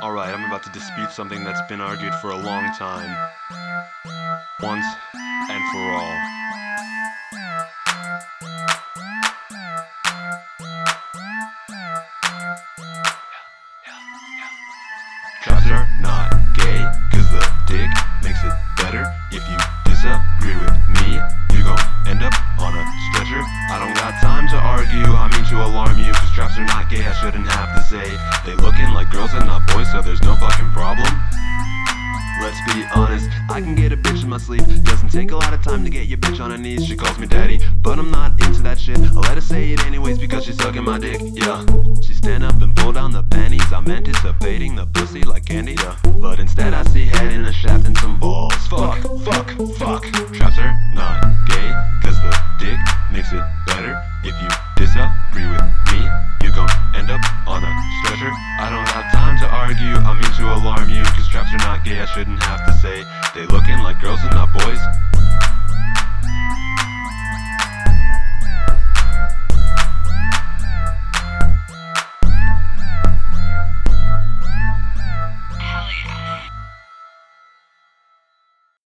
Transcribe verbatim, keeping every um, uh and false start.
Alright, I'm about to dispute something that's been argued for a long time. Once and for all. Traps are not gay, cause the dick makes it better. If you disagree with me, you gon' end up on a stretcher. I don't got time to argue, I mean to alarm you, cause traps are not gay, I shouldn't have to say. They looking like girls and not boys, so there's no fucking problem. Let's be honest, I can get a bitch in my sleep. Doesn't take a lot of time to get your bitch on her knees. She calls me daddy, but I'm not into that shit. I'll let her say it anyways because she's sucking my dick, yeah. She stand up and pull down the panties. I'm anticipating the pussy like candy, yeah. But instead I see head in a shaft and some balls. Fuck, fuck, fuck. Traps are not gay, cause the dick makes it better. If you disagree with me, you gon' end up on a stretcher. I don't have time to argue, I mean to alarm you, cause traps are not gay, I shouldn't have to say. They looking like girls and not boys.